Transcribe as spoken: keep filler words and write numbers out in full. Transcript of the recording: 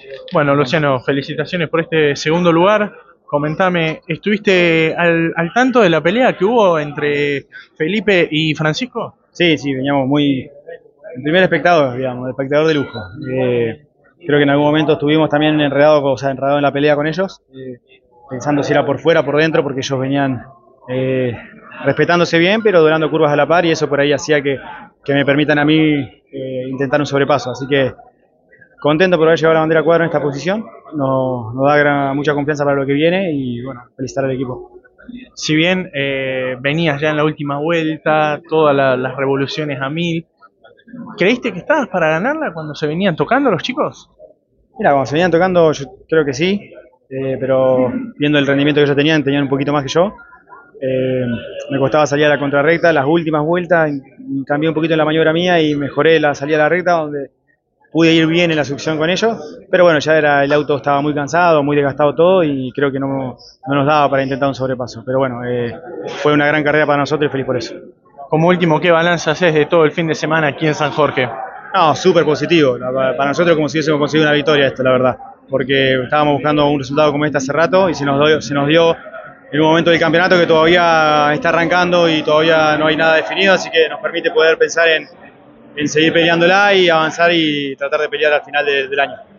Bueno, Luciano, felicitaciones por este segundo lugar. Comentame, ¿estuviste al, al tanto de la pelea que hubo entre Felipe y Francisco? Sí, sí, veníamos muy... El primer espectador, digamos, el espectador de lujo. Eh, creo que en algún momento estuvimos también enredados, o sea, enredados en la pelea con ellos, eh, pensando si era por fuera o por dentro, porque ellos venían eh, respetándose bien, pero doblando curvas a la par, y eso por ahí hacía que, que me permitan a mí eh, intentar un sobrepaso. Así que contento por haber llevado la bandera cuadra en esta posición, nos, nos da gran- mucha confianza para lo que viene y bueno, felicitar al equipo. Si bien eh, venías ya en la última vuelta, todas la- las revoluciones a mil, ¿creíste que estabas para ganarla cuando se venían tocando los chicos? Mira, cuando se venían tocando, yo creo que sí, eh, pero viendo el rendimiento que ellos tenían, tenían un poquito más que yo. Eh, me costaba salir a la contrarrecta, las últimas vueltas cambié un poquito en la maniobra mía y mejoré la salida a la recta, donde pude ir bien en la succión con ellos, pero bueno, ya era, el auto estaba muy cansado, muy desgastado todo y creo que no, no nos daba para intentar un sobrepaso. Pero bueno, eh, fue una gran carrera para nosotros y feliz por eso. Como último, ¿qué balance haces de todo el fin de semana aquí en San Jorge? No, súper positivo. Para nosotros como si hubiésemos conseguido una victoria esto, la verdad. Porque estábamos buscando un resultado como este hace rato y se nos dio, se nos dio en un momento del campeonato que todavía está arrancando y todavía no hay nada definido, así que nos permite poder pensar en, en seguir peleándola y avanzar y tratar de pelear al final de, del año.